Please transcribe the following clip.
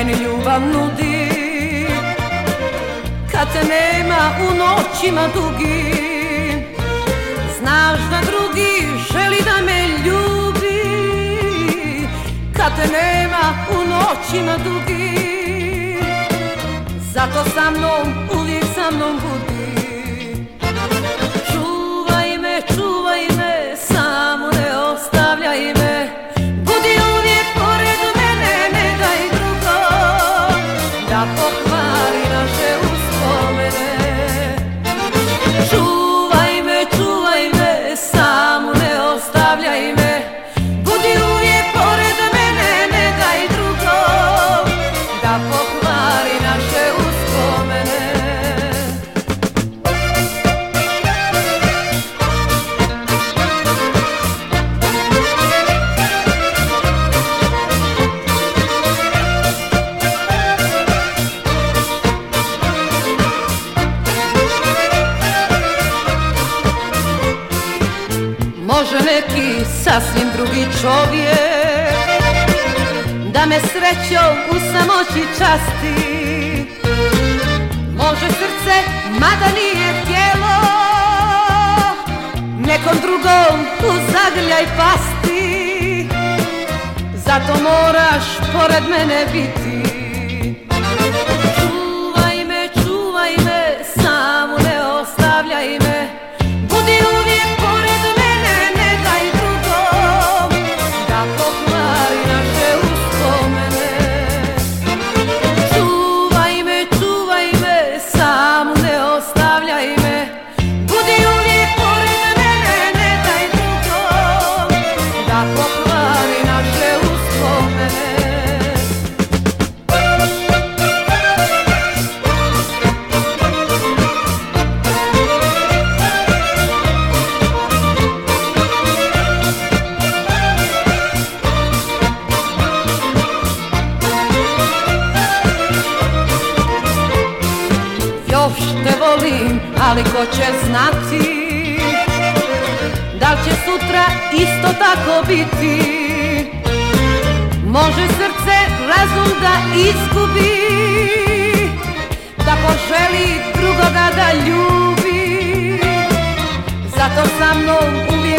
meni ljubav nudi, kad te nema u noćima dugim. Znaš da drugi želi da me ljubi, kad te nema u noćima dugim. Zato sa mnom, uvijek sa mnom budi. Čuvaj me, samo ne ostavljaj me. Budi uvijek pored mene, ne daj drugom da pokvari naše uspomene. Čuvaj me, samo ne ostavljaj me. Budi uvijek pored mene, ne daj drugom da pokvari naše uspomene. Može neki sasvim drugi čovjek da me srećom u samoći časti. Može srce, mada nije htjelo, nekom drugom u zagrljaj pasti. Zato moraš pored mene biti. Čuvaj me, samo ne ostavljaj me. Budi uvijek pored mene, ne daj drugom da pokvari naše uspomene. Čuvaj me, samo ne ostavljaj me. Budi uvijek pored mene, ne daj drugom da pokvari naše uspomene. Još te volim, ali ko će znati da li će sutra isto tako biti. Može srce razum da izgubi, da poželi drugoga da ljubi. Zato sa mnom uvijek